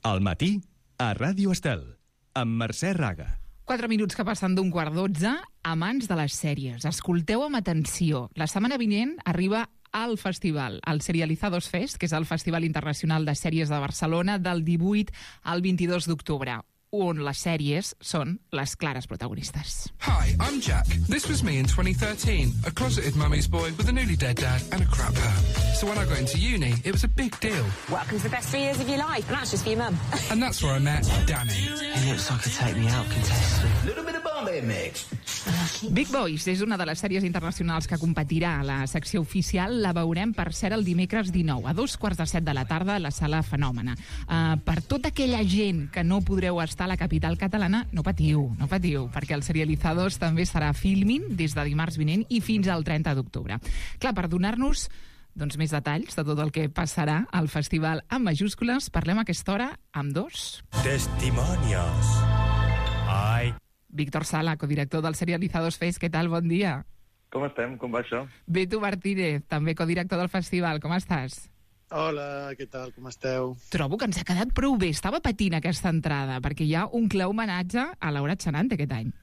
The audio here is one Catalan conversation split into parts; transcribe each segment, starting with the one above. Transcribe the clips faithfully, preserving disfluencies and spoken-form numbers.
Al matí, a Ràdio Estel, amb Mercè Raga. Quatre minuts que passen d'un quart d'otze, amants de les sèries. Escolteu amb atenció. La setmana vinent arriba al festival, el Serializados Fest, que és el Festival Internacional de Sèries de Barcelona, del divuit al vint-i-dos d'octubre, on les sèries són les clares protagonistes. Hi, I'm Jack. This was me in twenty thirteen, a closeted mummy's boy with a newly dead dad and a crap hair. So when I got into uni, it was a big deal. Welcome to the best three years of your life, and that's just for your mum. And that's where I met Danny. He looks like a take me out contestant. Little bit of Bombay mix. Big Boys és una de les sèries internacionals que competirà a la secció oficial. La veurem, per cert, el dimecres dinou, a dos quarts de set de la tarda, a la Sala Fenòmena. Uh, per tota aquella gent que no podreu estar a la capital catalana, no patiu, no patiu, perquè el Serializados també estarà filming des de dimarts vinent i fins al trenta d'octubre. Clar, per donar-nos doncs, més detalls de tot el que passarà al festival en majúscules, parlem a aquesta hora amb dos. Testimonios. Ai. Víctor Sala, codirector del Serializados Fest. Què tal? Bon dia. Com estem? Com va això? Beto Martínez, també codirector del festival. Com estàs? Hola, què tal? Com esteu? Trobo que ens ha quedat prou bé. Estava patint aquesta entrada, perquè hi ha un clar homenatge a Laura Echenante aquest any.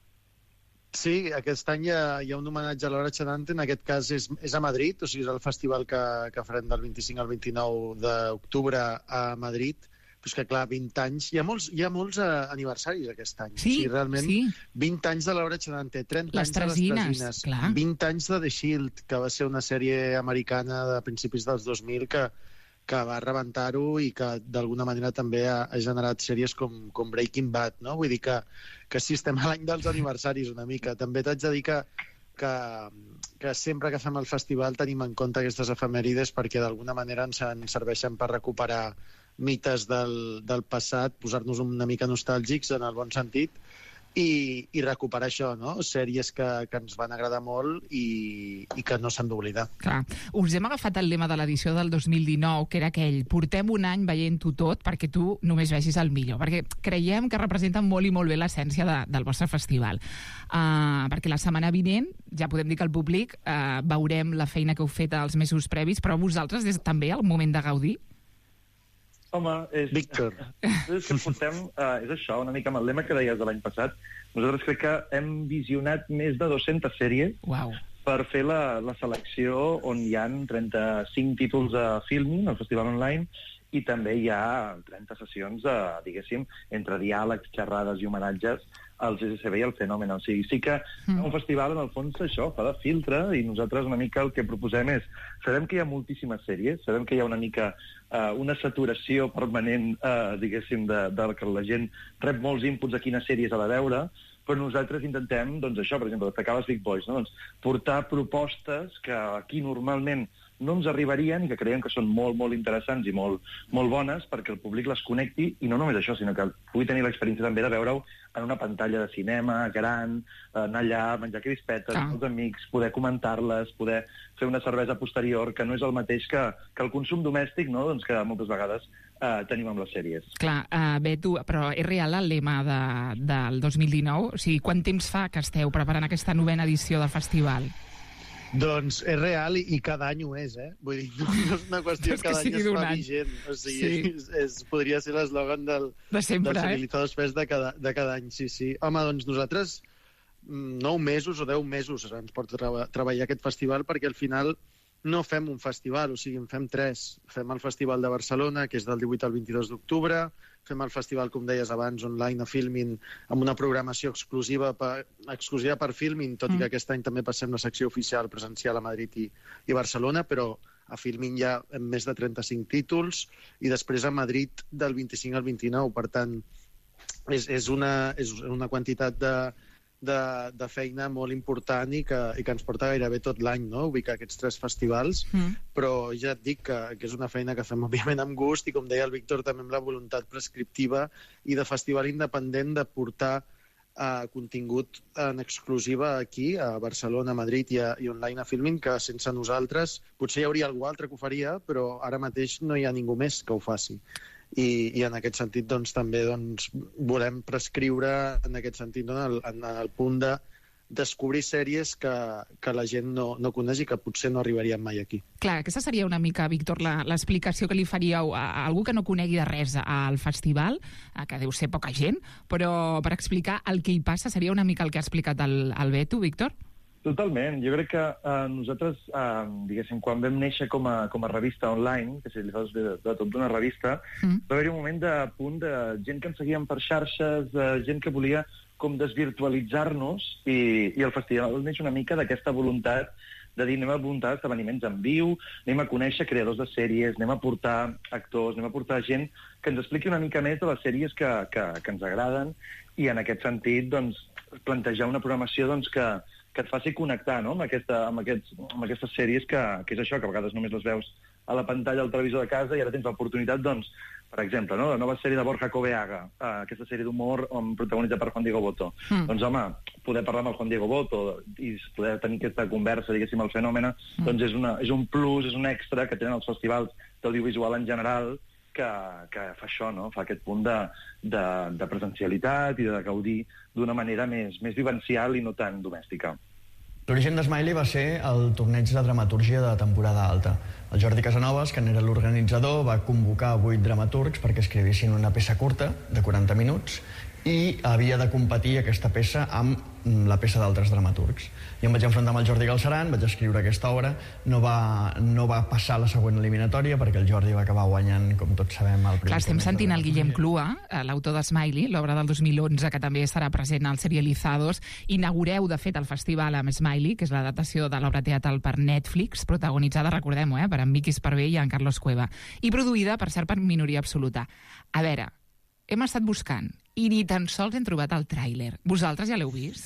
Sí, aquest any hi ha, hi ha un homenatge a Laura Echenante. En aquest cas és, és a Madrid, o sigui, és el festival que, que farem del vint-i-cinc al vint-i-nou d'octubre a Madrid. Però és que, clar, vint anys... Hi ha molts, hi ha molts uh, aniversaris aquest any. Sí, o sigui, realment, sí. vint anys de Laura Echenante, trenta les anys de Tresines, les Tresines, clar. vint anys de The Shield, que va ser una sèrie americana de principis dels dos mil que, que va rebentar-ho i que d'alguna manera també ha, ha generat sèries com, com Breaking Bad, no? Vull dir que, que sí, estem a l'any dels aniversaris una mica. També t'haig de dir que, que, que sempre que fem el festival tenim en compte aquestes efemèrides perquè d'alguna manera ens en serveixen per recuperar mites del, del passat, posar-nos una mica nostàlgics en el bon sentit i, i recuperar això, no? Sèries que, que ens van agradar molt i, i que no s'han d'oblidar. Clar, us hem agafat el lema de l'edició del dos mil dinou, que era aquell: portem un any veient-ho tot perquè tu només vegis el millor, perquè creiem que representa molt i molt bé l'essència de, del vostre festival. Uh, perquè la setmana vinent, ja podem dir que el públic uh, veurem la feina que heu fet els mesos previs, però vosaltres és també el moment de gaudir? Home, és... Víctor. És que portem, uh, és això, una mica amb el lema que deies de l'any passat. Nosaltres crec que hem visionat més de dues-centes sèries. Uau. Per fer la, la selecció on hi ha trenta-cinc títols de filming al festival online i també hi ha trenta sessions de, diguéssim, entre diàlegs, xerrades i homenatges al C C C B i al Fenomen. O sigui, sí que mm. un festival, en el fons, això, fa de filtre, i nosaltres una mica el que proposem és, sabem que hi ha moltíssimes sèries, sabem que hi ha una mica uh, una saturació permanent, uh, diguéssim, de, de que la gent rep molts inputs a quines sèries ha de veure, però nosaltres intentem, doncs això, per exemple, destacar les Big Boys, no? Doncs portar propostes que aquí normalment no ens arribarien i que creiem que són molt, molt interessants i molt, molt bones perquè el públic les connecti, i no només això, sinó que pugui tenir l'experiència també de veure-ho en una pantalla de cinema gran, anar allà, menjar crispetes amb els amics, poder comentar-les, poder fer una cervesa posterior, que no és el mateix que, que el consum domèstic, no? Doncs que moltes vegades eh, tenim amb les sèries. Clar, uh, Beto, però és real el lema de, del dos mil dinou? O sigui, quant temps fa que esteu preparant aquesta novena edició del festival? Doncs és real i, i cada any ho és, eh? Vull dir, no, no és una qüestió que cada any es fa vigent. O sigui, sí. és, és, podria ser l'eslògan del, de sempre, del Serializados Fest de cada, de cada any, sí, sí. Home, doncs nosaltres nou mesos o deu mesos ens porta a treballar aquest festival perquè al final no fem un festival, o sigui, en fem tres. Fem el Festival de Barcelona, que és del divuit al vint-i-dos d'octubre, fem el festival, com deies abans, online a Filmin, amb una programació exclusiva per, exclusiva per Filmin, tot mm. i que aquest any també passem la secció oficial presencial a Madrid i, i Barcelona, però a Filmin hi ha més de trenta-cinc títols, i després a Madrid del vint-i-cinc al vint-i-nou, per tant, és, és, una, és una quantitat de De, de feina molt important i que, i que ens porta gairebé tot l'any, no? Ubicar aquests tres festivals, mm. però ja et dic que, que és una feina que fem òbviament amb gust i, com deia el Víctor, també amb la voluntat prescriptiva i de festival independent de portar uh, contingut en exclusiva aquí, a Barcelona, a Madrid i, a, i online a Filmin, que sense nosaltres potser hi hauria algú altre que ho faria, però ara mateix no hi ha ningú més que ho faci. I, i en aquest sentit doncs, també doncs, volem prescriure en aquest sentit, no? en, el, en el punt de, descobrir sèries que, que la gent no, no coneix i que potser no arribarien mai aquí. Clar, aquesta seria una mica, Víctor, la- l'explicació que li faríeu a, a algú que no conegui de res al festival, eh, que deu ser poca gent, però per explicar el que hi passa seria una mica el que ha explicat el, el Beto, Víctor? Totalment. Jo crec que eh, nosaltres, eh, diguéssim, quan vam néixer com a, com a revista online, que si li fas de, de tot d'una revista, Mm. va haver-hi un moment de punt de gent que ens seguien per xarxes, de gent que volia com desvirtualitzar-nos, i, i el festival neix una mica d'aquesta voluntat de dir anem a muntar esdeveniments en viu, anem a conèixer creadors de sèries, anem a portar actors, anem a portar gent que ens expliqui una mica més de les sèries que, que, que ens agraden, i en aquest sentit, doncs, plantejar una programació doncs, que, que et faci connectar, no?, amb, aquesta, amb, aquests, amb aquestes sèries que, que és això, que a vegades només les veus a la pantalla del televisor de casa, i ara tens l'oportunitat, doncs, per exemple, no?, la nova sèrie de Borja Coveaga, eh, aquesta sèrie d'humor protagonitzada per Juan Diego Boto. Mm. Doncs, home, poder parlar amb el Juan Diego Boto i poder tenir aquesta conversa, diguéssim, el fenomen, mm. doncs és, una, és un plus, és un extra que tenen els festivals d'audiovisual en general, que, que fa això, no?, fa aquest punt de, de, de presencialitat i de gaudir d'una manera més, més vivencial i no tan domèstica. L'origen d'Smiley va ser el torneig de dramatúrgia de temporada alta. El Jordi Casanovas, que n'era l'organitzador, va convocar vuit dramaturgs perquè escrivissin una peça curta de quaranta minuts i havia de competir aquesta peça amb la peça d'altres dramaturgs. Jo em vaig enfrontar amb el Jordi Galceran, vaig escriure aquesta obra, no va, no va passar la següent eliminatòria perquè el Jordi va acabar guanyant, com tots sabem, el primer. Clar, estem sentint el Guillem Clua, l'autor de Smiley, l'obra del dos mil onze, que també estarà present als Serializados. Inaugureu, de fet, el festival amb Smiley, que és l'adaptació de l'obra teatral per Netflix, protagonitzada, recordem-ho, eh, per en Miqui Esparvé i en Carlos Cueva, i produïda, per cert, per Minoria Absoluta. A veure, hem estat buscant i ni tan sols hem trobat el tràiler. Vosaltres ja l'heu vist?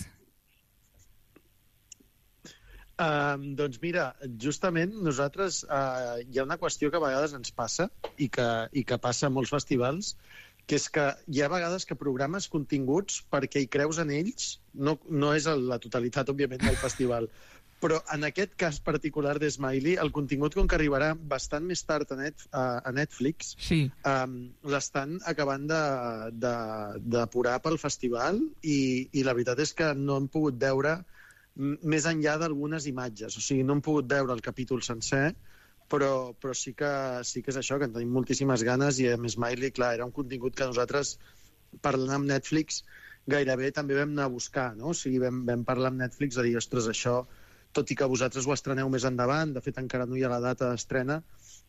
Uh, doncs mira, justament nosaltres uh, hi ha una qüestió que a vegades ens passa i que, i que passa a molts festivals, que és que hi ha vegades que programes continguts perquè hi creus en ells, no, no és la totalitat, òbviament, del festival, però en aquest cas particular de Smiley, el contingut, com que arribarà bastant més tard a, net, a, a Netflix, sí. um, l'estan acabant de, de, d'apurar pel festival, i, i la veritat és que no hem pogut veure més enllà d'algunes imatges. O sigui, no hem pogut veure el capítol sencer, però, però sí, que, sí que és això, que en tenim moltíssimes ganes, i a més Smiley, clar, era un contingut que nosaltres, parlant amb Netflix, gairebé també vam anar a buscar, no? O sigui, vam, vam parlar amb Netflix a dir, ostres, això, tot i que vosaltres ho estreneu més endavant, de fet encara no hi ha la data d'estrena,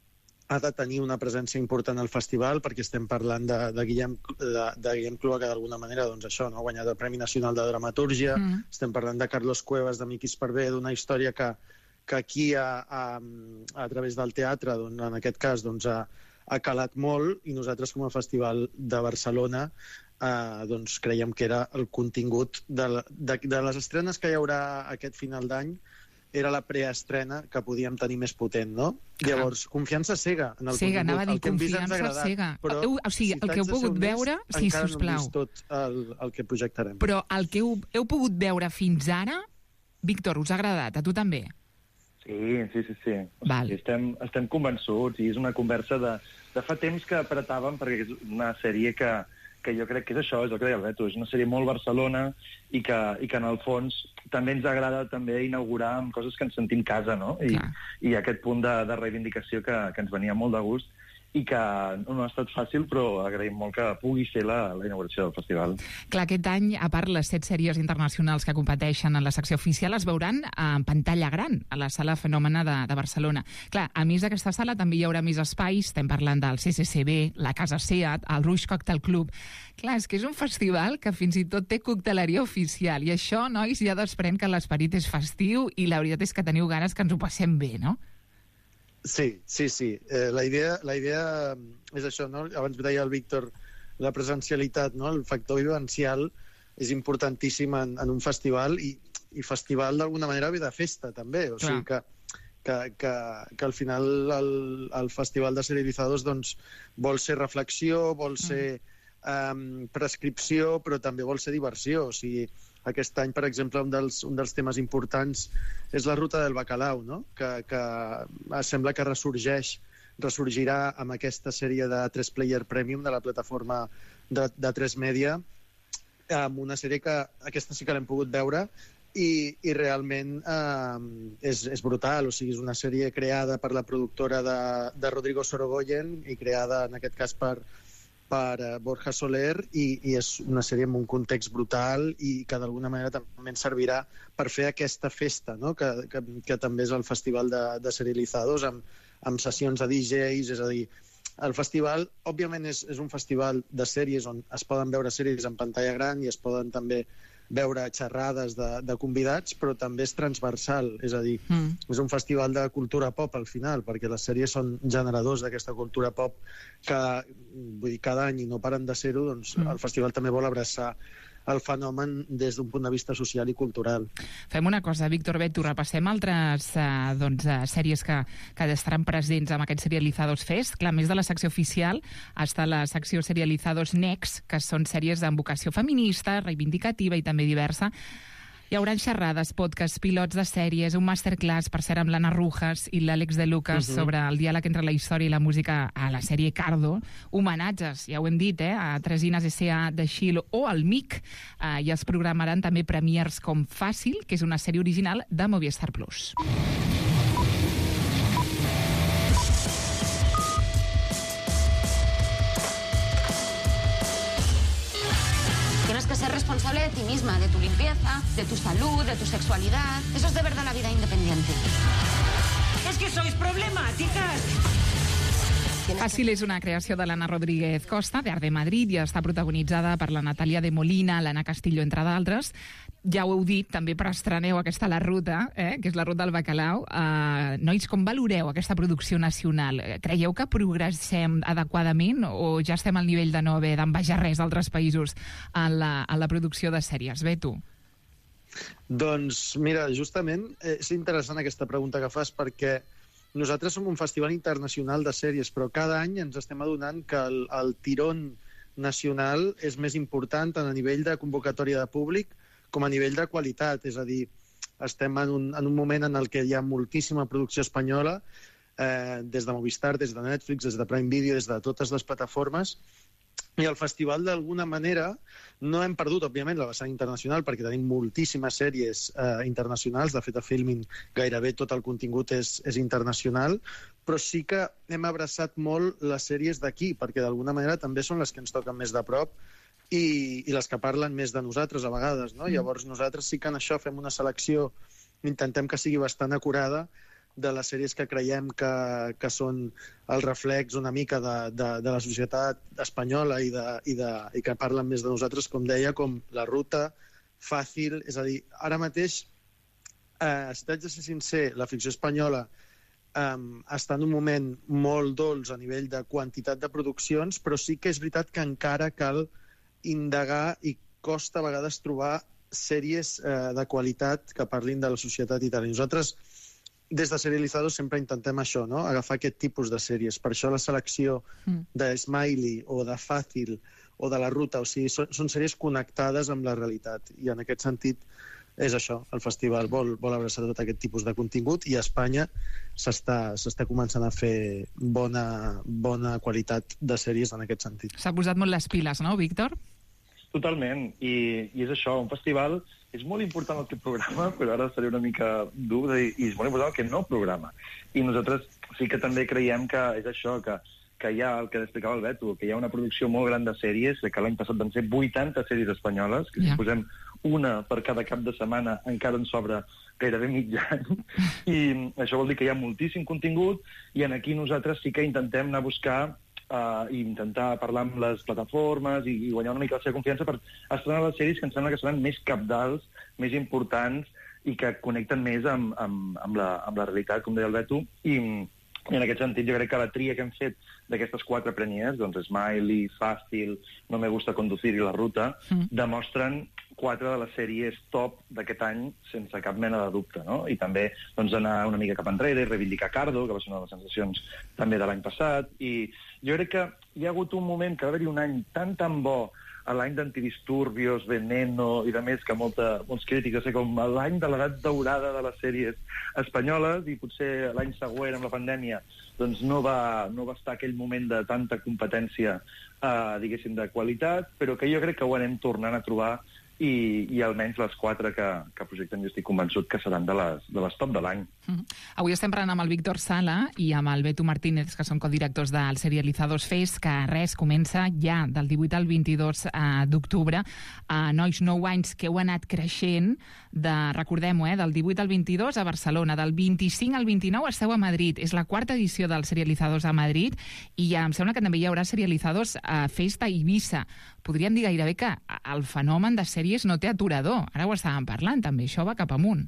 ha de tenir una presència important al festival, perquè estem parlant de, de, Guillem, de, de Guillem Clua, que d'alguna manera, doncs això, no? Ha guanyat el Premi Nacional de Dramatúrgia, mm. estem parlant de Carlos Cuevas, de Miqui Esparvé, d'una història que, que aquí, a, a, a través del teatre, doncs, en aquest cas, doncs, ha, ha calat molt, i nosaltres, com a Festival de Barcelona, eh, doncs, creiem que era el contingut de, de, de les estrenes que hi haurà aquest final d'any, era la preestrena que podíem tenir més potent, no? Ah. Llavors, confiança cega en el cega, contingut. anava a dir el que hem vist ens ha confiança agradat, cega. però, Heu, o sigui, si el que heu t'haig de pogut ser honest, veure, sí, encara sisplau. no hem vist tot el, el que projectarem. Però el que heu, heu pogut veure fins ara, Víctor, us ha agradat? A tu també? Sí, sí, sí, sí. O Val. sigui, estem, estem convençuts, i és una conversa de, de fa temps que apretàvem, perquè és una sèrie que, que jo crec que és això, és el que deia el Beto, és una sèrie molt Barcelona, i que, i que en el fons també ens agrada també inaugurar amb coses que ens sentim casa, no? I, i aquest punt de, de reivindicació que, que ens venia molt de gust, i que no ha estat fàcil, però agraïm molt que pugui ser la, la inauguració del festival. Clar, aquest any, a part les set sèries internacionals que competeixen en la secció oficial, es veuran en pantalla gran, a la Sala Fenòmena de, de Barcelona. Clar, a més d'aquesta sala també hi haurà més espais, estem parlant del C C C B, la Casa Seat, el Rouge Cocktail Club. Clar, és que és un festival que fins i tot té cocteleria oficial, i això, nois, ja desprèn que l'esperit és festiu, i la veritat és que teniu ganes que ens ho passem bé, no? Sí, sí, sí. Eh, la, idea, la idea és això, no? Abans deia el Víctor, la presencialitat, no? El factor vivencial és importantíssim en, en un festival, i, i festival d'alguna manera ve de festa, també. O sigui que, que, que, que al final el, el Festival de Serializados, doncs, vol ser reflexió, vol ser um, prescripció, però també vol ser diversió. O sigui, aquest any, per exemple, un dels, un dels temes importants és la ruta del bacalao, no? que, que sembla que ressorgeix, ressorgirà amb aquesta sèrie de tres player Premium de la plataforma de, de tres Media, amb una sèrie que aquesta sí que l'hem pogut veure, i, i realment eh, és, és brutal. O sigui, és una sèrie creada per la productora de, de Rodrigo Sorogoyen i creada, en aquest cas, per, per uh, Borja Soler, i, i és una sèrie amb un context brutal i que d'alguna manera també ens servirà per fer aquesta festa, no? que, que, que també és el Festival de, de Serializados, amb, amb sessions de D Js, és a dir, el festival, òbviament, és, és un festival de sèries on es poden veure sèries en pantalla gran i es poden també veure xerrades de, de convidats, però també és transversal, és a dir, mm. és un festival de cultura pop al final, perquè les sèries són generadors d'aquesta cultura pop que, vull dir, cada any i no paren de ser-ho, doncs mm. el festival també vol abraçar el fenomen des d'un punt de vista social i cultural. Fem una cosa, Víctor Beto, repassem altres eh, doncs, eh, sèries que, que estaran presents amb aquest Serializados Fest. Clar, més de la secció oficial està la secció Serializados Next, que són sèries amb vocació feminista, reivindicativa i també diversa. Hi haurà xerrades, podcasts, pilots de sèries, un masterclass, per cert, amb l'Anna Rujas i l'Àlex de Lucas uh -huh. sobre el diàleg entre la història i la música a la sèrie Cardo. Homenatges, ja ho hem dit, eh, a Tresines S A de Xilo o al M I C. Eh, I es programaran també premiers com Fàcil, que és una sèrie original de Movistar Plus. Tienes que ser responsable de ti misma, de tu limpieza, de tu salud, de tu sexualidad. Eso es de verdad la vida independiente. Es que sois problemàtiques. Fàcil és una creació de l'Anna Rodríguez Costa, d'Art de Madrid, i està protagonitzada per la Natàlia de Molina, l'Anna Castillo, entre d'altres. Ja ho heu dit, també preestreneu aquesta La Ruta, eh, que és la ruta del bacalao. Uh, nois, com valoreu aquesta producció nacional? Creieu que progressem adequadament o ja estem al nivell de no haver d'envejar res d'altres països en la, en la producció de sèries? Bé, tu? Doncs, mira, justament és interessant aquesta pregunta que fas, perquè nosaltres som un festival internacional de sèries, però cada any ens estem adonant que el, el tirón nacional és més important tant a nivell de convocatòria de públic com a nivell de qualitat. És a dir, estem en un, en un moment en el que hi ha moltíssima producció espanyola, eh, des de Movistar, des de Netflix, des de Prime Video, des de totes les plataformes, i el festival, d'alguna manera, no hem perdut, òbviament, la vessant internacional, perquè tenim moltíssimes sèries eh, internacionals. De fet, a Filmin gairebé tot el contingut és, és internacional, però sí que hem abraçat molt les sèries d'aquí, perquè d'alguna manera també són les que ens toquen més de prop i, i les que parlen més de nosaltres a vegades, no? Mm. Llavors nosaltres sí que en això fem una selecció, intentem que sigui bastant acurada, de les sèries que creiem que, que són el reflex una mica de, de, de la societat espanyola i, de, i, de, i que parlen més de nosaltres, com deia, com La Ruta, Fàcil. És a dir, ara mateix, eh, si t'haig de ser sincer, la ficció espanyola eh, està en un moment molt dolç a nivell de quantitat de produccions, però sí que és veritat que encara cal indagar i costa a vegades trobar sèries eh, de qualitat que parlin de la societat i tal. I nosaltres, des de Serializados, sempre intentem això, no? Agafar aquest tipus de sèries. Per això la selecció mm. de Smiley o de Fàcil o de La Ruta, o sigui, són, són sèries connectades amb la realitat. I en aquest sentit és això, el festival vol, vol abraçar tot aquest tipus de contingut, i a Espanya s'està s'està començant a fer bona, bona qualitat de sèries en aquest sentit. S'ha posat molt les piles, no, Víctor? Totalment, i, i és això, un festival és molt important el que programa, però ara seré una mica dur, i és molt important el que no programa. I nosaltres sí que també creiem que és això, que, que hi ha, el que explicava el Beto, que hi ha una producció molt gran de sèries, que l'any passat van ser vuitanta sèries espanyoles, que yeah. si posem una per cada cap de setmana encara en sobra gairebé mig any, i això vol dir que hi ha moltíssim contingut, i en aquí nosaltres sí que intentem anar a buscar Uh, i intentar parlar amb les plataformes i, i guanyar una mica la seva confiança per estrenar les sèries que em sembla que seran més cabdals, més importants i que connecten més amb, amb, amb, la, amb la realitat, com deia el Beto. I, i en aquest sentit jo crec que la tria que hem fet d'aquestes quatre premiers, doncs Smiley, Fàcil, No me gusta conducir i La Ruta, mm. demostren quatre de les sèries top d'aquest any sense cap mena de dubte, no? I també doncs, anar una mica cap enrere i reivindicar Cardo, que va ser una de les sensacions també de l'any passat. I jo crec que hi ha hagut un moment que va haver-hi un any tan tan bo, a l'any d'Antidisturbios, Veneno i de més, que molta, molts crítics, va ser com l'any de l'edat daurada de les sèries espanyoles, i potser l'any següent, amb la pandèmia, doncs no va, no va estar aquell moment de tanta competència, eh, diguéssim, de qualitat, però que jo crec que ho anem tornant a trobar i, i almenys les quatre que, que projecten jo estic convençut que seran de les, de les top de l'any. Mm. Avui estem parlant amb el Víctor Sala i amb el Beto Martínez, que són codirectors del Serializados Fest, que res, comença ja del divuit al vint-i-dos d'octubre. Uh, nois, nou anys que heu anat creixent, de, recordem-ho, eh, del divuit al vint-i-dos a Barcelona, del vint-i-cinc al vint-i-nou esteu a Madrid. És la quarta edició del Serializados a Madrid i ja em sembla que també hi haurà Serializados a Fest a Eivissa. Podríem dir gairebé que el fenomen de sèries no té aturador. Ara ho estàvem parlant, també. Això va cap amunt.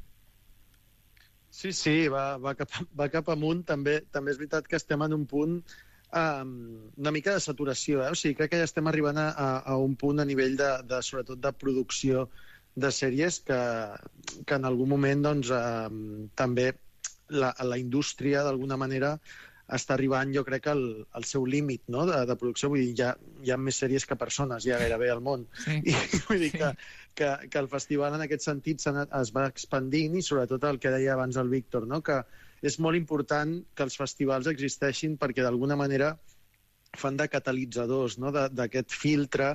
Sí, sí, va, va, cap, va cap amunt. També, també és veritat que estem en un punt um, una mica de saturació. Eh? O sigui, crec que ja estem arribant a, a un punt a nivell de, de sobretot de producció de sèries que, que en algun moment doncs, um, també la, la indústria d'alguna manera està arribant, jo crec, al, al seu límit, no? de, de producció. Vull dir, hi ha, hi ha més sèries que persones, ja gairebé al món. Sí. I vull dir Sí. que, que, que el festival en aquest sentit anat, es va expandint i sobretot el que deia abans el Víctor, no? que és molt important que els festivals existeixin perquè d'alguna manera fan de catalitzadors, no? d'aquest filtre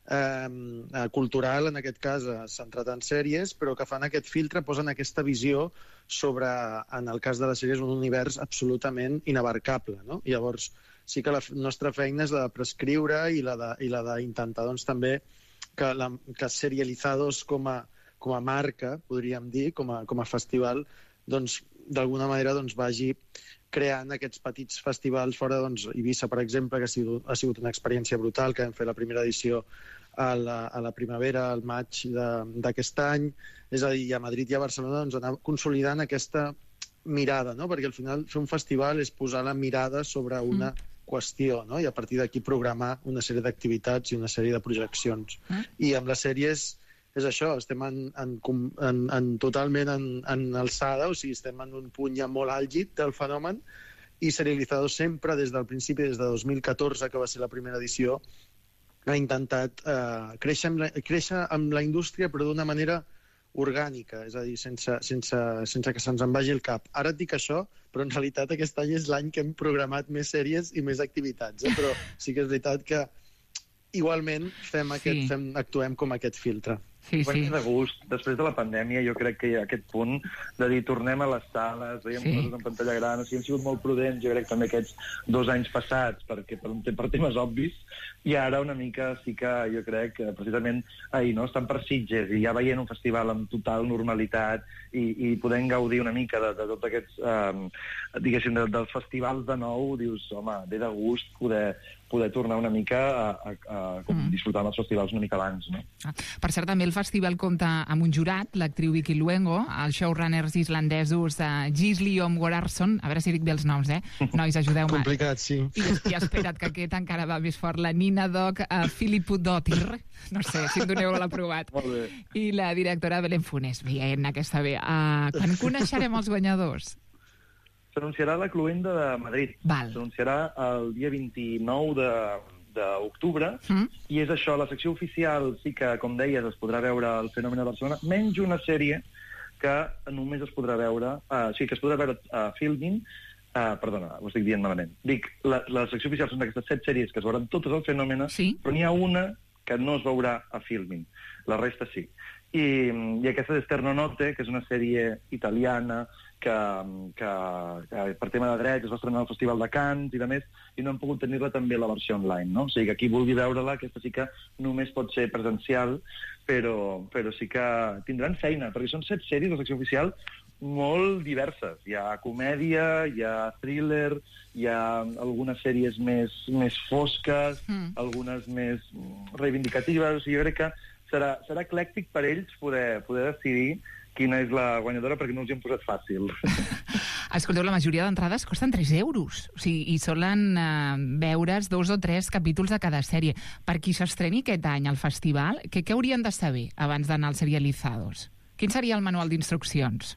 eh, cultural, en aquest cas centrat en sèries, però que fan aquest filtre, posen aquesta visió sobre, en el cas de les sèries, un univers absolutament inabarcable. No? I llavors sí que la nostra feina és la de prescriure i la de, i la d'intentar doncs, també que, la, que Serializados com a, com a marca, podríem dir, com a, com a festival, doncs, d'alguna manera doncs, vagi creant aquests petits festivals fora, doncs, Eivissa, per exemple, que ha sigut, ha sigut una experiència brutal, que vam fer la primera edició a la, a la primavera, al maig d'aquest any. És a dir, a Madrid i a Barcelona doncs, anar consolidant aquesta mirada, no? Perquè al final fer un festival és posar la mirada sobre una mm. qüestió, no? I a partir d'aquí programar una sèrie d'activitats i una sèrie de projeccions. Mm. I amb les sèries és això, estem en, en, en, en totalment en, en alçada, o sigui, estem en un punt ja molt àlgid del fenomen, i Serializados sempre, des del principi, des de dos mil catorze, que va ser la primera edició, ha intentat eh, créixer, amb la, créixer amb la indústria, però d'una manera orgànica, és a dir, sense, sense, sense que se'ns en vagi el cap. Ara et dic això, però en realitat aquest any és l'any que hem programat més sèries i més activitats, eh? Però sí que és veritat que igualment fem aquest, Sí. fem, actuem com aquest filtre. Sí, sí. De gust. Després de la pandèmia jo crec que hi ha aquest punt de dir tornem a les sales, veiem Sí. coses en pantalla gran, o sigui, hem sigut molt prudents, jo crec també aquests dos anys passats, perquè per, per temes obvis, i ara una mica sí que jo crec que precisament ahir no, estan per Sitges i ja veient un festival amb total normalitat i, i podent gaudir una mica de, de tots aquests, um, diguéssim, de, dels festivals de nou, dius, home, ve de gust poder, poder tornar una mica a, a, a com mm. disfrutar dels festivals una mica abans, no? Ah, per cert, també el festival compta amb un jurat, l'actriu Vicky Luengo, els showrunners islandesos uh, Gisli Omgorarsson, a veure si dic bé els noms, eh? Nois, ajudeu-me. Complicat, sí. I, i espera't, que aquest encara va més fort, la Nina Doc, uh, Filipudottir, no sé, si em doneu l'aprovat. Molt bé. I la directora Belén Funes, veient aquesta bé. Uh, quan coneixerem els guanyadors? S'anunciarà la Cluenda de Madrid. Val. S'anunciarà el dia vint-i-nou de d'octubre, Mm. i és això, la secció oficial sí que, com deies, es podrà veure el Fenomen de Barcelona, menys una sèrie que només es podrà veure, uh, sí, que es podrà veure a uh, Filmin, uh, perdona, ho estic dient malament. Dic, la, la secció oficial són aquestes set sèries que es veuran totes al Fenomen, Sí. però n'hi ha una que no es veurà a Filmin, la resta sí. I, i aquesta és Eterno Notte, que és una sèrie italiana que, que, que per tema de drets es va estrenar al Festival de Cannes i de més, i no hem pogut tenir-la també la versió online, no? O sigui que qui vulgui veure-la, aquesta sí que només pot ser presencial, però, però sí que tindran feina, perquè són set sèries de secció oficial molt diverses. Hi ha comèdia, hi ha thriller, hi ha algunes sèries més, més fosques, mm. algunes més reivindicatives. O sigui, jo crec que serà, serà eclèctic per ells poder, poder decidir quina és la guanyadora, perquè no els hi hem posat fàcil. Escolteu, la majoria d'entrades costen tres euros. O sigui, i solen uh, veure's dos o tres capítols de cada sèrie. Per qui s'estreni aquest any al festival, què, què haurien de saber abans d'anar als Serializados? Quin seria el manual d'instruccions?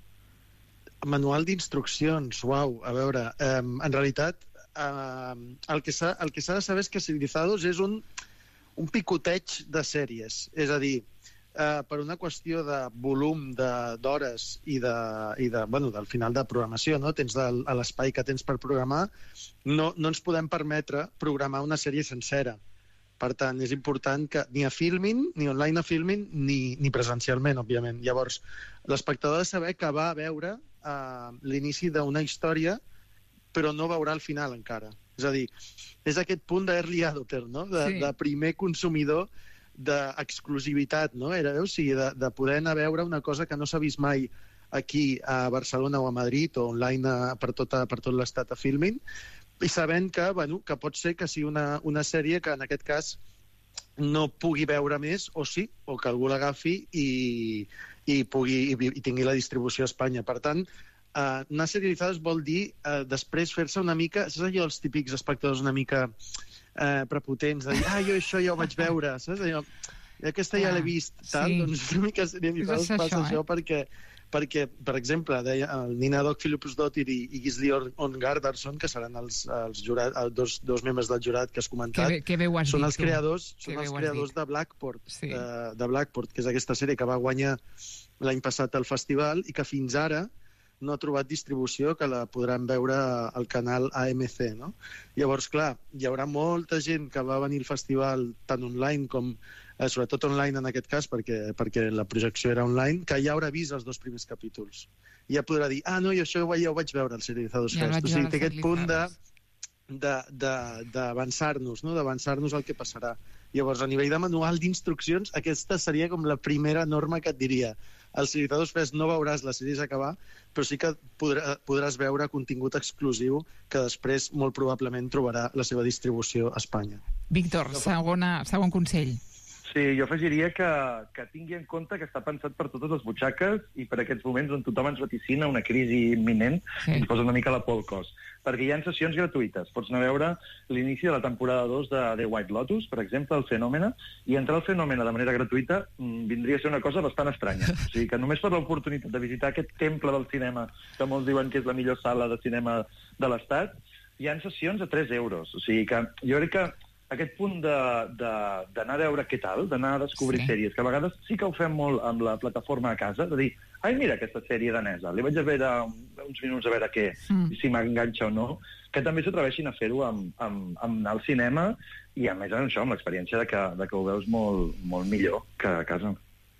Manual d'instruccions, uau, a veure, um, en realitat uh, el que s'ha el que s'ha de saber és que Serializados és un, un picoteig de sèries, és a dir, uh, per una qüestió de volum d'hores i, de, i de, bueno, del final de programació, no? Tens de, a l'espai que tens per programar, no, no ens podem permetre programar una sèrie sencera, Per tant, és important que ni a Filmin, ni online a Filmin, ni, ni presencialment, òbviament. Llavors, l'espectador ha de saber que va a veure uh, l'inici d'una història, però no veurà el final encara. És a dir, és aquest punt d'early adopter, no? De, sí. de primer consumidor d'exclusivitat, no? Era, o sigui, de, de poder anar a veure una cosa que no s'ha vist mai aquí a Barcelona o a Madrid o online a, per, tota, per tot l'estat a Filmin, i sabent que, bueno, que pot ser que sigui una, una sèrie que en aquest cas no pugui veure més, o sí, o que algú l'agafi i, i, pugui, i, i tingui la distribució a Espanya. Per tant, eh, anar serialitzades vol dir eh, després fer-se una mica... Saps allò, els típics espectadors una mica eh, prepotents, de dir, ah, jo això ja ho vaig veure, saps allò? Aquesta ja l'he vist, tal, sí. Doncs una mica serialitzades passa això, això eh? perquè... perquè, per exemple, deia el Nina Dog Philipsdottir i, i Gisli Ongardarsson, que seran els, els, jurat, els dos, dos membres del jurat que has comentat, que bé, que bé ho has són dit, els creadors, són els creadors de Blackport, sí. de, de Blackport, que és aquesta sèrie que va guanyar l'any passat al festival i que fins ara no ha trobat distribució, que la podran veure al canal A M C, no? Llavors, clar, hi haurà molta gent que va venir al festival tant online com eh, sobretot online en aquest cas, perquè, perquè la projecció era online, que ja haurà vist els dos primers capítols. I ja podrà dir, ah, no, jo això ja ho vaig veure al Serializados ja Fest. O sigui, té aquest punt de d'avançar-nos, no? d'avançar-nos el que passarà. Llavors, a nivell de manual d'instruccions, aquesta seria com la primera norma que et diria. Al Serializados Fest no veuràs les sèries acabar, però sí que podrà, podràs veure contingut exclusiu que després, molt probablement, trobarà la seva distribució a Espanya. Víctor, segona, segon consell. Sí, jo afegiria que, que tingui en compte que està pensat per totes les butxaques i per aquests moments on tothom ens vaticina una crisi imminent, sí. ens posa una mica la por al cos. Perquè hi ha sessions gratuïtes. Pots anar a veure l'inici de la temporada dos de The White Lotus, per exemple, el Fenòmena, i entrar al Fenòmena de manera gratuïta vindria a ser una cosa bastant estranya. O sigui que només per l'oportunitat de visitar aquest temple del cinema, que molts diuen que és la millor sala de cinema de l'Estat, hi ha sessions a tres euros. O sigui que jo crec que aquest punt d'anar a veure què tal, d'anar a descobrir sí. sèries, que a vegades sí que ho fem molt amb la plataforma a casa, de dir, ai, mira aquesta sèrie danesa, li vaig a veure uns minuts a veure què, mm. si m'enganxa o no, que també s'atreveixin a fer-ho amb, amb, amb anar al cinema i, a més, amb això, amb l'experiència de que, de que ho veus molt, molt millor que a casa.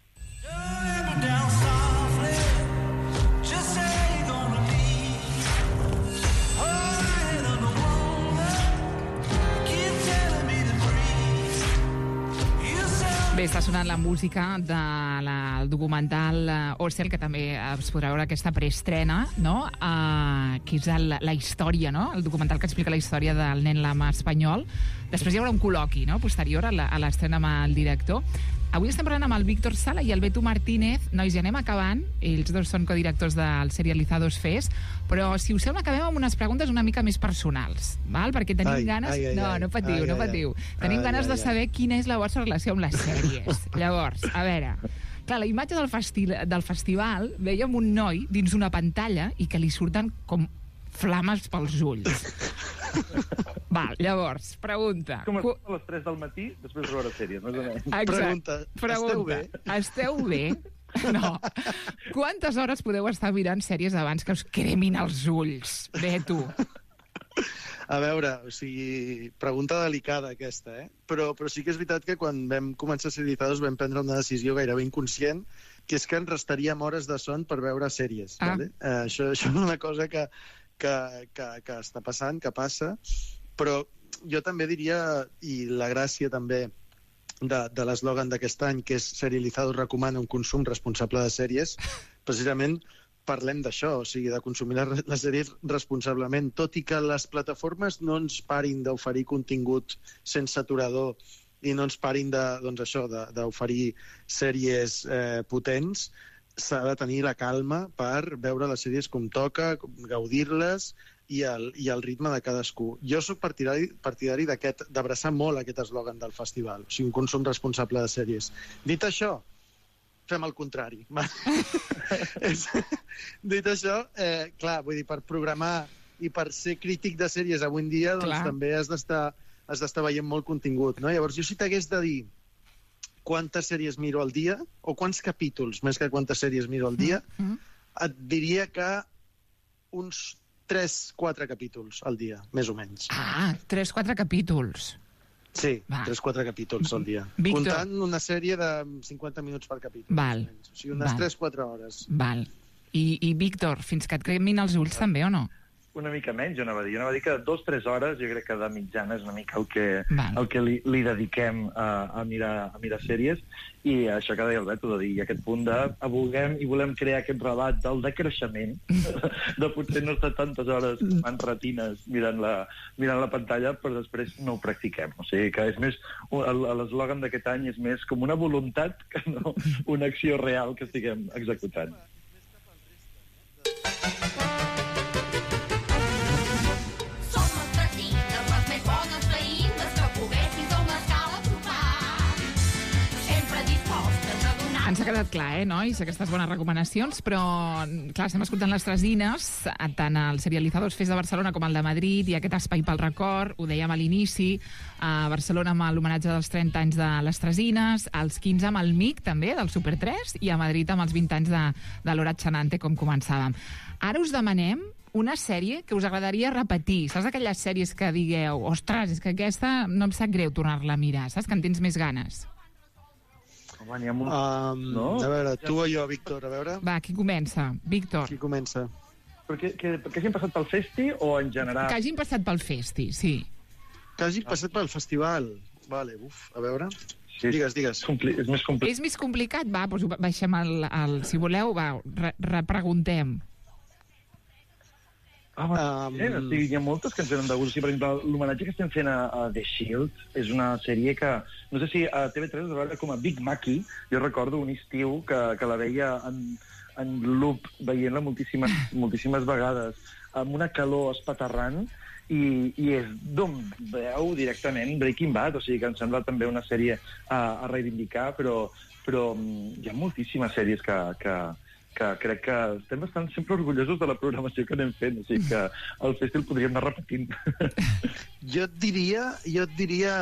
Bé, està sonant la música del de documental uh, Ocel, que també es podrà veure aquesta preestrena, no? Uh, que és el, la història, no? El documental que explica la història del nen lama espanyol. Després hi haurà un col·loqui, no?, posterior a l'estrena amb el director. Avui estem parlant amb el Víctor Sala i el Beto Martínez. Nois, ja anem acabant. Ells dos són codirectors del Serializados Fest. Però, si us sembla, acabem amb unes preguntes una mica més personals, val? Perquè tenim ai, ganes... Ai, ai, no, no patiu, ai, no patiu. Ai, tenim ai, ganes ai, de saber ai. quina és la vostra relació amb les sèries. Llavors, a veure... Clar, la imatge del, festi del festival veiem un noi dins una pantalla i que li surten com flames pels ulls. Val, llavors, pregunta. Com a les tres del matí, després de veure sèries, més o menys. Pregunta, pregunta, esteu bé? Esteu bé? No. Quantes hores podeu estar mirant sèries abans que us cremin els ulls? Bé, tu. A veure, o sigui, pregunta delicada aquesta, eh? Però, però sí que és veritat que quan vam començar Serializados vam prendre una decisió gairebé inconscient, que és que ens restaríem hores de son per veure sèries. Ah. Vale? Eh, això, això és una cosa que, que, que, que està passant, que passa, però jo també diria, i la gràcia també de, de l'eslògan d'aquest any, que és Serializados recomana un consum responsable de sèries, precisament parlem d'això, o sigui, de consumir les, les sèries responsablement, tot i que les plataformes no ens parin d'oferir contingut sense aturador i no ens parin de, doncs això, d'oferir sèries eh, potents, s'ha de tenir la calma per veure les sèries com toca, gaudir-les i el, i el ritme de cadascú. Jo soc partidari, partidari d'aquest, d'abraçar molt aquest eslògan del festival, o sigui, un consum responsable de sèries. Dit això, fem el contrari. Dit això, eh, clar, vull dir, per programar i per ser crític de sèries avui en dia, doncs clar. també has d'estar has d'estar veient molt contingut, no? Llavors, jo si t'hagués de dir quantes sèries miro al dia, o quants capítols, més que quantes sèries miro al dia, mm-hmm. et diria que uns tres quatre capítols al dia, més o menys. Ah, tres quatre capítols. Sí, tres o quatre capítols al dia. Víctor. Comptant una sèrie de cinquanta minuts per capítol. Val. O sigui, unes Val. tres o quatre hores. Val. I, I, Víctor, fins que et cremin els ulls també, o no? Una mica menys, jo anava a dir. Jo anava a dir que dos o tres hores, jo crec que de mitjana és una mica el que, Val. el que li, li dediquem a, a, mirar, a mirar sèries, i això que deia el Beto, de dir, i aquest punt de vulguem i volem crear aquest relat del decreixement, de potser no estar tantes hores en retines mirant la, mirant la pantalla, però després no ho practiquem. O sigui, que és més, l'eslògan d'aquest any és més com una voluntat que no una acció real que estiguem executant. Ens ha quedat clar, eh, nois, aquestes bones recomanacions, però, clar, estem escoltant les Tresines, tant el Serializados Fest de Barcelona com el de Madrid, i aquest espai pel record, ho dèiem a l'inici, a Barcelona amb l'homenatge dels trenta anys de les Tresines, als quinze amb el M I C, també, del Super tres, i a Madrid amb els vint anys de, de l'Hora Chanante, com començàvem. Ara us demanem una sèrie que us agradaria repetir. Saps aquelles sèries que digueu, ostres, és que aquesta no em sap greu tornar-la a mirar, saps que en tens més ganes? Home, n'hi ha molt... Um, no? A veure, tu o jo, Víctor, a veure... Va, qui comença? Víctor. Qui comença? Però que, que, que hagin passat pel festi o en general? Que hagin passat pel festi, sí. Que hagin passat pel festival. Vale, uf, a veure... Sí, digues, digues. Compli és més complicat. És més complicat? Va, doncs baixem el, el... Si voleu, va, re repreguntem. Ah, um... eh, sí, hi ha moltes que ens venen de gust. Sí, per exemple, l'homenatge que estem fent a, a The Shield és una sèrie que, no sé si a T V tres es veure com a Big Mackie. Jo recordo un estiu que, que la veia en, en loop, veient-la moltíssimes, moltíssimes vegades, amb una calor espaterrant, i, i és d'on veu directament Breaking Bad, o sigui que em sembla també una sèrie a, a reivindicar, però, però hi ha moltíssimes sèries que... que que crec que estem bastant sempre orgullosos de la programació que anem fent, o sigui que el festival podríem anar repetint. Jo et diria, jo et diria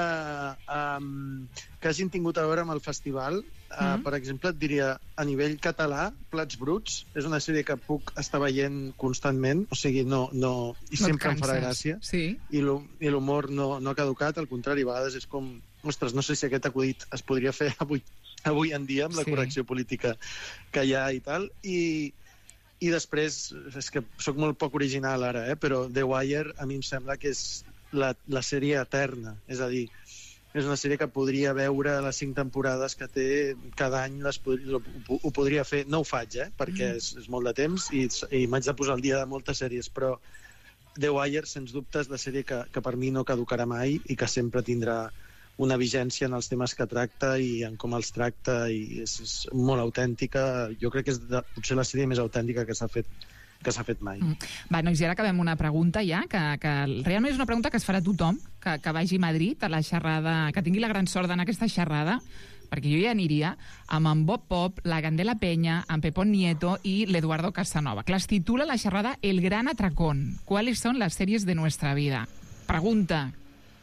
um, que hagin tingut a veure amb el festival. Uh, mm. Per exemple, et diria, a nivell català, Plats Bruts és una sèrie que puc estar veient constantment, o sigui, no, no, i no sempre em farà gràcia. Sí. I l'humor no, no ha caducat, al contrari, a vegades és com... Ostres, no sé si aquest acudit es podria fer avui, avui en dia amb la sí. correcció política que hi ha i tal. I, i després, és que sóc molt poc original ara, eh? Però The Wire a mi em sembla que és la, la sèrie eterna. És a dir, és una sèrie que podria veure les cinc temporades que té cada any, les pod ho, ho podria fer. No ho faig, eh? Perquè és, és molt de temps i, i m'haig de posar al dia de moltes sèries, però The Wire, sens dubte, és la sèrie que, que per mi no caducarà mai i que sempre tindrà una vigència en els temes que tracta i en com els tracta, i és, és molt autèntica. Jo crec que és de, potser la sèrie més autèntica que s'ha fet, que s'ha fet mai. Mm. Va, nois, i ara acabem una pregunta ja, que, que realment és una pregunta que es farà a tothom que, que vagi a Madrid a la xerrada, que tingui la gran sort d'anar a aquesta xerrada, perquè jo ja aniria amb en Bob Pop, la Candela Peña, en Pepón Nieto i l'Eduardo Casanova, que es titula la xerrada El Gran Atracón. ¿Cuáles son las series de nuestra vida? Pregunta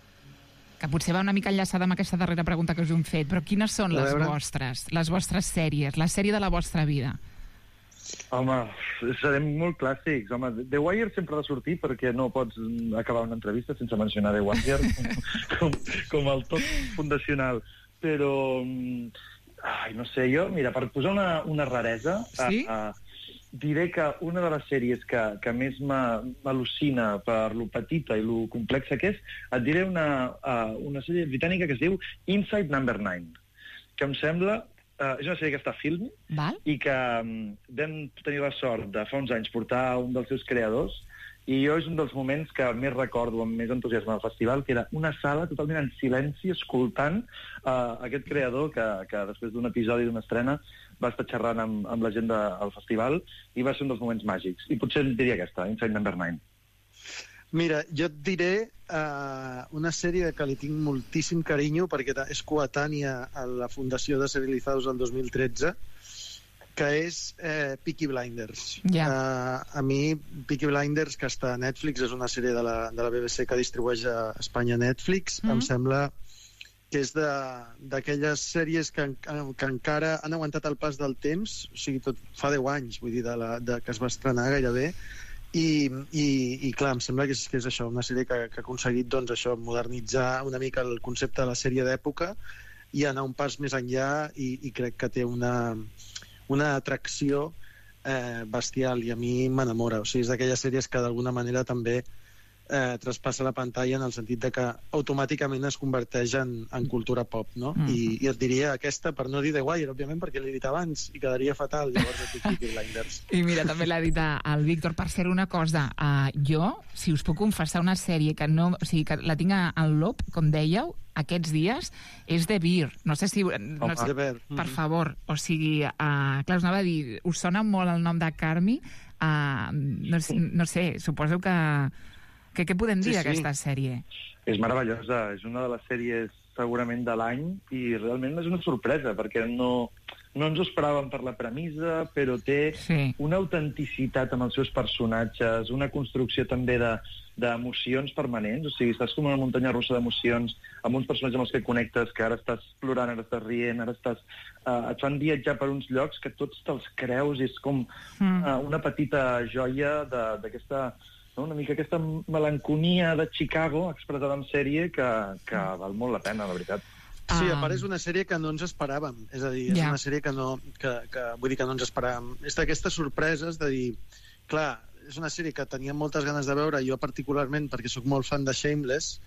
que potser va una mica enllaçada amb aquesta darrera pregunta que us hem fet, però quines són les vostres, les vostres sèries, la sèrie de la vostra vida? Home, serem molt clàssics. Home, The Wire sempre ha de sortir perquè no pots acabar una entrevista sense mencionar The Wire com, com el tot fundacional. Però, ai, no sé, jo, mira, per posar una, una raresa... Sí? A, a, diré que una de les sèries que, que més m'al·lucina per lo petita i lo complexa que és, et diré una, uh, una sèrie britànica que es diu Inside Number nine, que em sembla... Uh, és una sèrie que està a Film Val? I que um, vam tenir la sort de fa uns anys portar un dels seus creadors, i jo és un dels moments que més recordo amb més entusiasme del festival, que era una sala totalment en silenci escoltant uh, aquest creador que, que després d'un episodi d'una estrena va estar xerrant amb, amb la gent del festival, i va ser un dels moments màgics. I potser diria aquesta, Inside Number nine. Mira, jo et diré uh, una sèrie que li tinc moltíssim carinyo perquè és coetània a la Fundació de Serializados del dos mil tretze, que és eh, Peaky Blinders. Yeah. Uh, a mi, Peaky Blinders, que està a Netflix, és una sèrie de la, de la B B C que distribueix a Espanya Netflix, mm-hmm. em sembla que és d'aquelles sèries que, que encara han aguantat el pas del temps, o sigui, tot fa deu anys, vull dir, de la, de, que es va estrenar gairebé, I, i, i clar, em sembla que és, que és això, una sèrie que, que ha aconseguit doncs, això, modernitzar una mica el concepte de la sèrie d'època i anar un pas més enllà, i, i crec que té una, una atracció eh, bestial, i a mi m'enamora. O sigui, és d'aquelles sèries que d'alguna manera també eh, traspassa la pantalla en el sentit de que automàticament es converteix en, en cultura pop, no? Mm. I, I et diria aquesta, per no dir The Wire, òbviament, perquè l'he dit abans i quedaria fatal, llavors et dic Peaky Blinders. I mira, també l'ha dit el Víctor. Per ser una cosa, uh, jo, si us puc confessar una sèrie que no, o sigui, que la tinc al lob, com dèieu, aquests dies, és The Bear. No sé si... No sé, per favor, o sigui, uh, clar, us anava a dir, us sona molt el nom de Carmi? Uh, no, no sé, suposo que... que què podem dir d'aquesta sí, sí. sèrie? És meravellosa, és una de les sèries segurament de l'any, i realment és una sorpresa, perquè no, no ens ho esperàvem per la premissa, però té sí. una autenticitat amb els seus personatges, una construcció també de d'emocions permanents, o sigui, estàs com una muntanya russa d'emocions, amb uns personatges amb els que connectes, que ara estàs plorant, ara estàs rient, ara estàs... Uh, et fan viatjar per uns llocs que tots te'ls creus, i és com mm. uh, una petita joia d'aquesta... No? Una mica aquesta melanconia de Chicago expressada en sèrie que, que val molt la pena, la veritat. Sí, a part és una sèrie que no ens esperàvem. És a dir, és yeah. una sèrie que no... Que, que, vull dir que no ens esperàvem. És d'aquestes sorpreses de dir... Clar, és una sèrie que tenia moltes ganes de veure, jo particularment, perquè sóc molt fan de Shameless,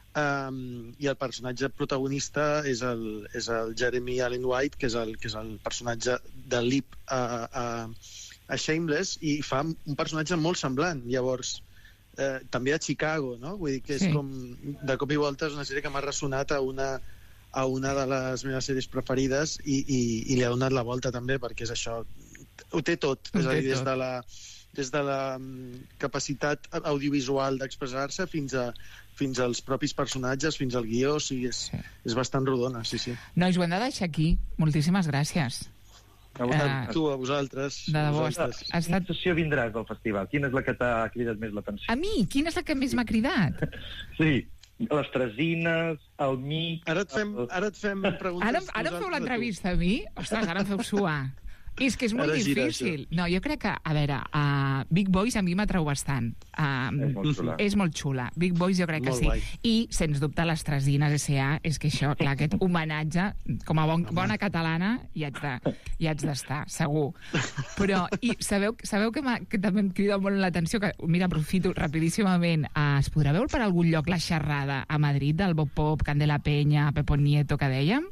um, i el personatge protagonista és el, és el Jeremy Allen White, que és el, que és el personatge de Lip a... a a Shameless, i fa un personatge molt semblant. Llavors, eh, també a Chicago, no? Vull dir que és sí. com, de cop i volta, és una sèrie que m'ha ressonat a una, a una de les meves sèries preferides, i, i, i li ha donat la volta també, perquè és això, ho té tot, ho és a dir, des de la, des de la capacitat audiovisual d'expressar-se fins a fins als propis personatges, fins al guió, o sigui, és, sí. és bastant rodona, sí, sí. Nois, ho hem de deixar aquí. Moltíssimes gràcies. A vosaltres, uh, tu, a vosaltres. De debò. Quina estat... sessió vindràs del festival? Quina és la que t'ha cridat més l'atenció? A mi? Quina és la que més m'ha cridat? Sí, les tresines, el mic... Ara et fem, ara et fem preguntes... Ara, ara em feu l'entrevista a mi? Ostres, ara em feu suar. És que és molt ara difícil. Gira, no, jo crec que, a veure, uh, Big Boys a mi m'atreu bastant. Uh, és molt xula. És molt xula. Big Boys jo crec que molt sí. Guai. I, sens dubte, les Tresines S A, és que això, clar, aquest homenatge, com a bon, bona catalana, hi haig de, hi haig d'estar, segur. Però, i sabeu, sabeu que, que també em crida molt l'atenció, que, mira, aprofito rapidíssimament, uh, es podrà veure per algun lloc la xerrada a Madrid del Bob Pop, Candela Peña, Pepón Nieto, que dèiem?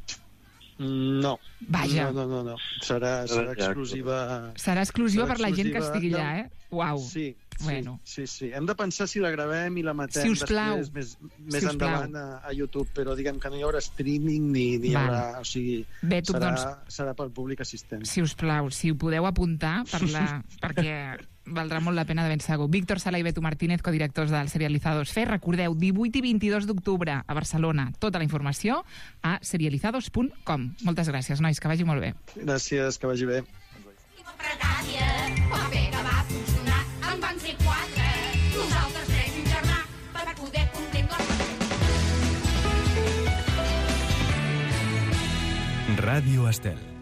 No. Vaja. No, no, no, no. Serà, serà exclusiva... Serà exclusiva serà per la gent que estigui allà, eh? Uau. Sí, bueno. sí, sí. Hem de pensar si la gravem i la matem si després, més, més si endavant a, a YouTube, però diguem que no hi haurà streaming ni, ni hi haurà... O sigui, Bé, tu, serà, doncs, serà pel públic assistent. Si us plau, si ho podeu apuntar per la, perquè valdrà molt la pena de ben segur. Víctor Sala i Beto Martínez, codirectors del Serializados F E. Recordeu, divuit i vint-i-dos d'octubre a Barcelona. Tota la informació a serializados punt com. Moltes gràcies, nois, que vagi molt bé. Gràcies, que vagi bé. Ràdio Estel.